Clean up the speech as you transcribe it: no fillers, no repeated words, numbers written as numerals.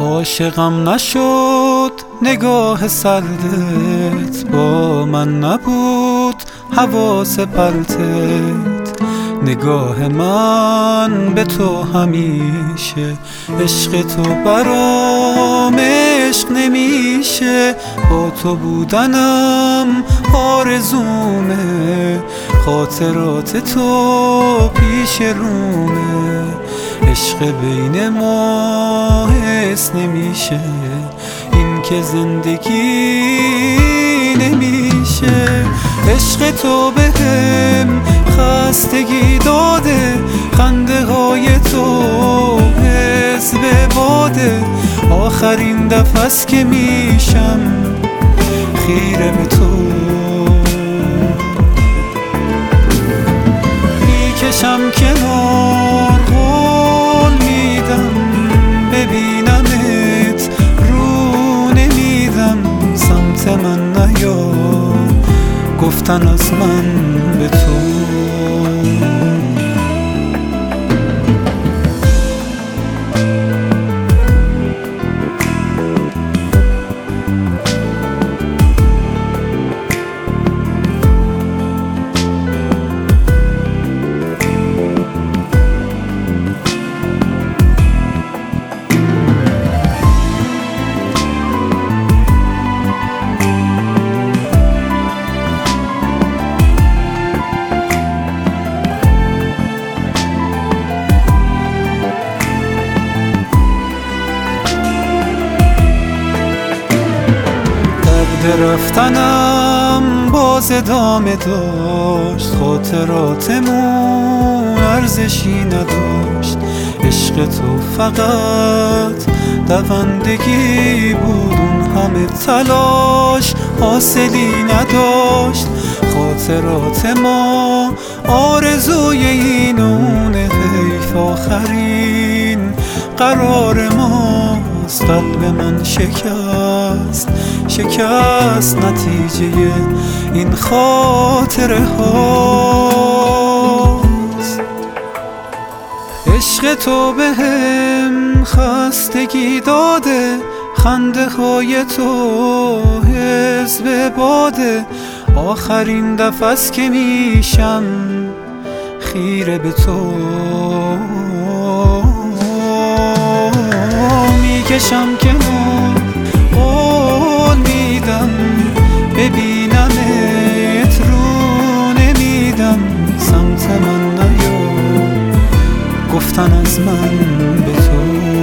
عاشقم نشد نگاه سردت، با من نبود حواس پرتت. نگاه من به تو همیشه، عشق تو برام عشق نمیشه. با تو بودنم آرزومه، خاطرات تو پیش رومه. عشق بین ما حس نمیشه، این که زندگی نمیشه. عشق تو بهم خستگی داده، خنده های تو حس به باده. آخرین دفعه که میشم خیره به تو، میکشم کنار قول میدم، ببینمت رو نمیدم. سمت من نیا، گفتن از من به تو. رفتنم باز ادامه داشت، خاطراتمون ارزشی نداشت. عشق تو فقط دوندگی بود، اون همه تلاش حاصلی نداشت. خاطرات ما آرزوی این اونه، حیف آخرین قرار ماست. قلب من شکست نتیجه این خاطره هاست. عشق تو بهم خستگی داده، خنده های تو حس به باده. آخرین دفعه که میشم خیره به تو، میکشم کنار قول میدم، ببینمت رو نمیدم. سمت من نیا، گفتن از من به تو.